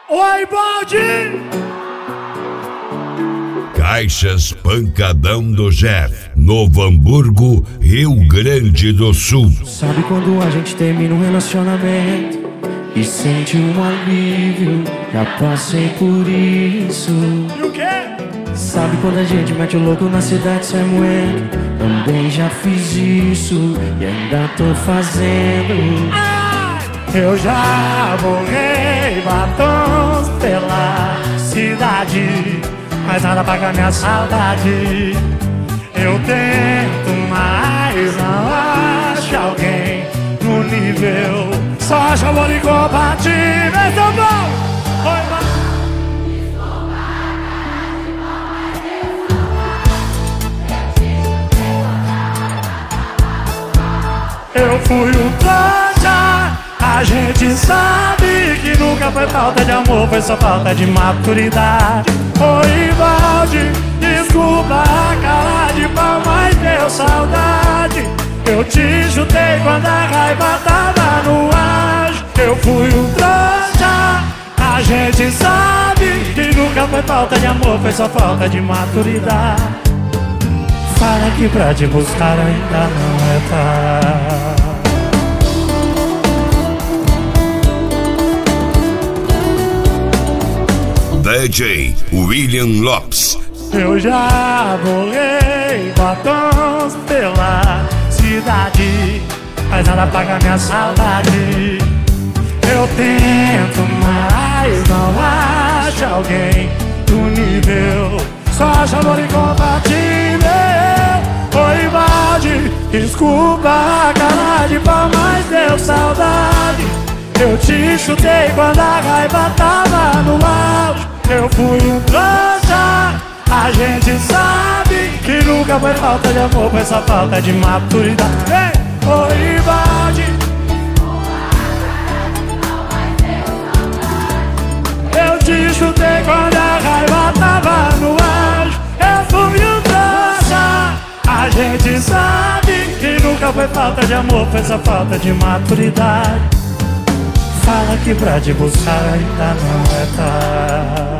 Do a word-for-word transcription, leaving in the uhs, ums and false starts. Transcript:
Oi, Baldi! Caixas Pancadão do Jeff, Novo Hamburgo, Rio Grande do Sul. Sabe quando a gente termina um relacionamento e sente um alívio? Já passei por isso. E o quê? Sabe quando a gente mete o louco na cidade sem moendo? Também já fiz isso e ainda tô fazendo. Ai! Eu já borrei batons pela cidade, mas nada paga minha saudade. Eu tento, mas não acho alguém no nível. Só acho amor incompatível. Então bom! Oi, mano. Eu fui um trouxa. A gente sabe que nunca foi falta de amor, foi só falta de maturidade. Oi, Baldi, desculpa a cara de pau, mas deu saudade. Eu te chutei quando a raiva tava no ar. Eu fui um trouxa. A gente sabe que nunca foi falta de amor, foi só falta de maturidade. Fala que pra te buscar ainda não é tarde. D J William Lopes. Eu já borrei batons pela cidade, mas nada paga minha saudade. Eu tento, mas não acho alguém do nível. Só acho amor incompatível. Oi, Baldi, desculpa a cara de pau, mas deu saudade. Eu te chutei quando a raiva tava no auge. Eu fui um trouxa. A gente sabe que nunca foi falta de amor, foi só falta de maturidade. Ei, oi, Baldi. Eu te chutei quando a raiva tava no auge. Eu fui um trouxa. A gente sabe que nunca foi falta de amor, foi só falta de maturidade. Fala que pra te buscar ainda não é tarde.